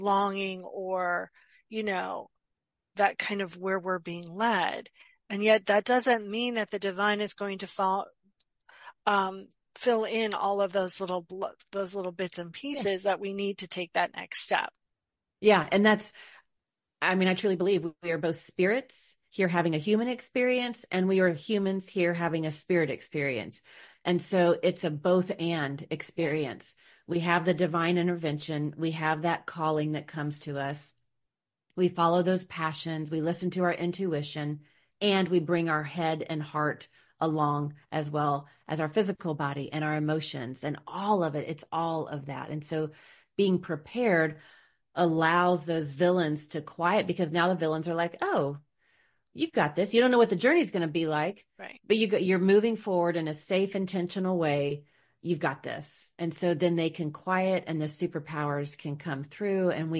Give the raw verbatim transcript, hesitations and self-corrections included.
longing or, you know, that kind of where we're being led. And yet that doesn't mean that the divine is going to fall, um, fill in all of those little, those little bits and pieces that we need to take that next step. Yeah. And that's, I mean, I truly believe we are both spirits here having a human experience, and we are humans here having a spirit experience. And so it's a both and experience. We have the divine intervention. We have that calling that comes to us. We follow those passions. We listen to our intuition, and we bring our head and heart along as well as our physical body and our emotions and all of it. It's all of that. And so being prepared allows those villains to quiet, because now the villains are like, oh, you've got this. You don't know what the journey is going to be like, right? But you got, you're moving forward in a safe, intentional way. You've got this. And so then they can quiet, and the superpowers can come through, and we